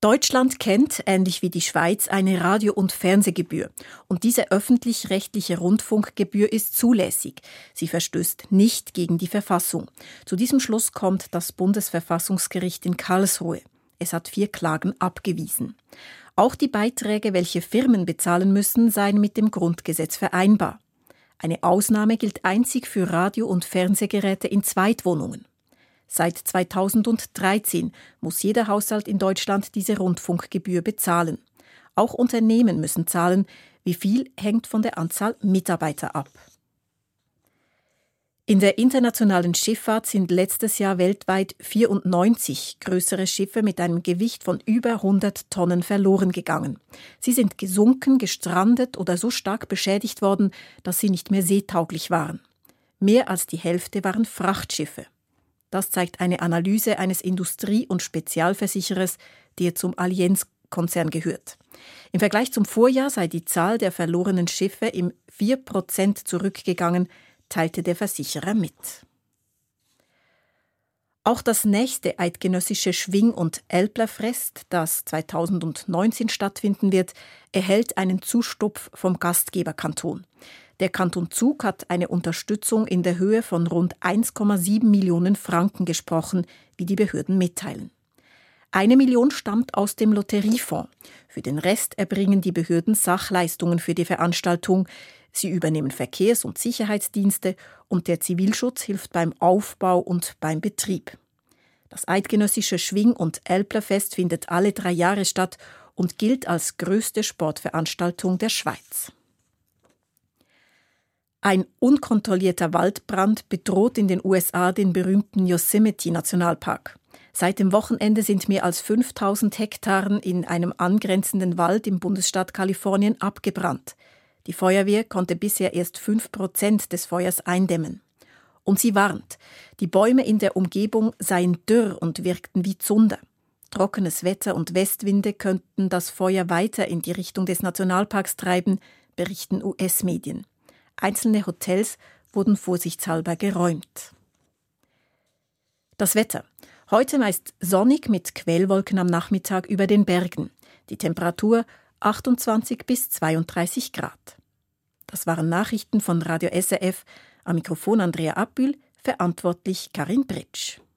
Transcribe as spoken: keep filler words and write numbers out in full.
Deutschland kennt, ähnlich wie die Schweiz, eine Radio- und Fernsehgebühr. Und diese öffentlich-rechtliche Rundfunkgebühr ist zulässig. Sie verstößt nicht gegen die Verfassung. Zu diesem Schluss kommt das Bundesverfassungsgericht in Karlsruhe. Es hat vier Klagen abgewiesen. Auch die Beiträge, welche Firmen bezahlen müssen, seien mit dem Grundgesetz vereinbar. Eine Ausnahme gilt einzig für Radio- und Fernsehgeräte in Zweitwohnungen. Seit zweitausenddreizehn muss jeder Haushalt in Deutschland diese Rundfunkgebühr bezahlen. Auch Unternehmen müssen zahlen. Wie viel, hängt von der Anzahl Mitarbeiter ab. In der internationalen Schifffahrt sind letztes Jahr weltweit vierundneunzig größere Schiffe mit einem Gewicht von über hundert Tonnen verloren gegangen. Sie sind gesunken, gestrandet oder so stark beschädigt worden, dass sie nicht mehr seetauglich waren. Mehr als die Hälfte waren Frachtschiffe. Das zeigt eine Analyse eines Industrie- und Spezialversicherers, der zum Allianz-Konzern gehört. Im Vergleich zum Vorjahr sei die Zahl der verlorenen Schiffe um vier Prozent zurückgegangen, teilte der Versicherer mit. Auch das nächste eidgenössische Schwing- und Älplerfest, das zweitausendneunzehn stattfinden wird, erhält einen Zustupf vom Gastgeberkanton. Der Kanton Zug hat eine Unterstützung in der Höhe von rund eins Komma sieben Millionen Franken gesprochen, wie die Behörden mitteilen. Eine Million stammt aus dem Lotteriefonds. Für den Rest erbringen die Behörden Sachleistungen für die Veranstaltung. Sie übernehmen Verkehrs- und Sicherheitsdienste und der Zivilschutz hilft beim Aufbau und beim Betrieb. Das eidgenössische Schwing- und Älplerfest findet alle drei Jahre statt und gilt als größte Sportveranstaltung der Schweiz. Ein unkontrollierter Waldbrand bedroht in den U S A den berühmten Yosemite-Nationalpark. Seit dem Wochenende sind mehr als fünftausend Hektaren in einem angrenzenden Wald im Bundesstaat Kalifornien abgebrannt. Die Feuerwehr konnte bisher erst fünf Prozent des Feuers eindämmen. Und sie warnt, die Bäume in der Umgebung seien dürr und wirkten wie Zunder. Trockenes Wetter und Westwinde könnten das Feuer weiter in die Richtung des Nationalparks treiben, berichten U S-Medien. Einzelne Hotels wurden vorsichtshalber geräumt. Das Wetter. Heute meist sonnig mit Quellwolken am Nachmittag über den Bergen. Die Temperatur achtundzwanzig bis zweiunddreißig Grad. Das waren Nachrichten von Radio S R F. Am Mikrofon Andrea Appül, verantwortlich Karin Britsch.